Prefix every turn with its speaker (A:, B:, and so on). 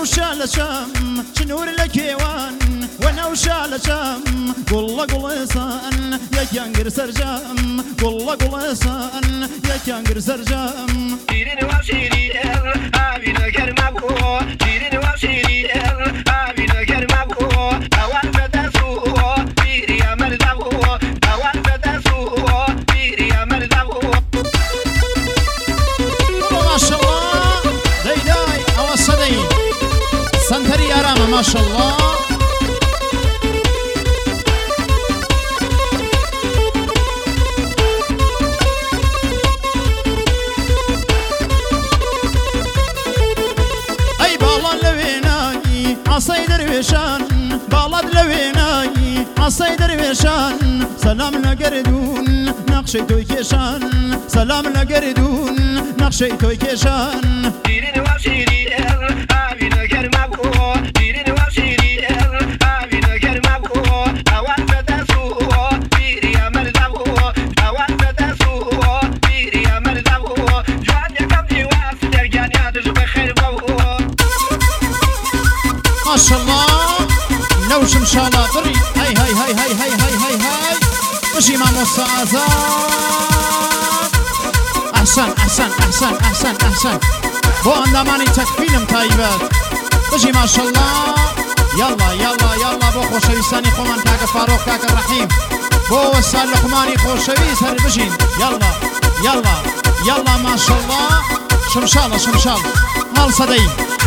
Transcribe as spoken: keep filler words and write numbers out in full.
A: ونوشال شم شنور لكيوان ونوشال شم قل قلصان يا كانجر سرجم قل قلصان يا كانجر سرجم
B: شيرين وشيرين أبينا كرمبو شيرين وشيرين أبينا كرمبو أوان فتسو بيري أمر ذبو أوان فتسو بيري أمر ذبو
A: ما شاء الله داي داي أوصدي سنتري أرامة ما شاء الله عصي درويشان بالاد لويناي عصي درويشان سلام لقردون نقشي توي كيشان سلام لقردون نقشي توي كيشان
B: شيرين وشيرين أبينا كرمبو شيرين وشيرين أبينا كرمبو أوان فتسو بيري أمر ذبو أوان فتسو بيري أمر ذبو جوان يكم جواف ترجعني هاتش بخير بو
A: ما شاء الله نوش ان شاء الله بري هاي هاي هاي هاي هاي هاي هاي هاي مشي مع موسى احسن احسن احسن احسن احسن بو انداماني تكفيلم تايبات بجي ما شاء الله يلا يلا يلا بو خوشويستاني خومان كاك فاروق كاك الرحيم بو وسال لقماني خوشويست هر بجين يلا يلا يلا ما شاء الله شمشالة شمشالة هال صدي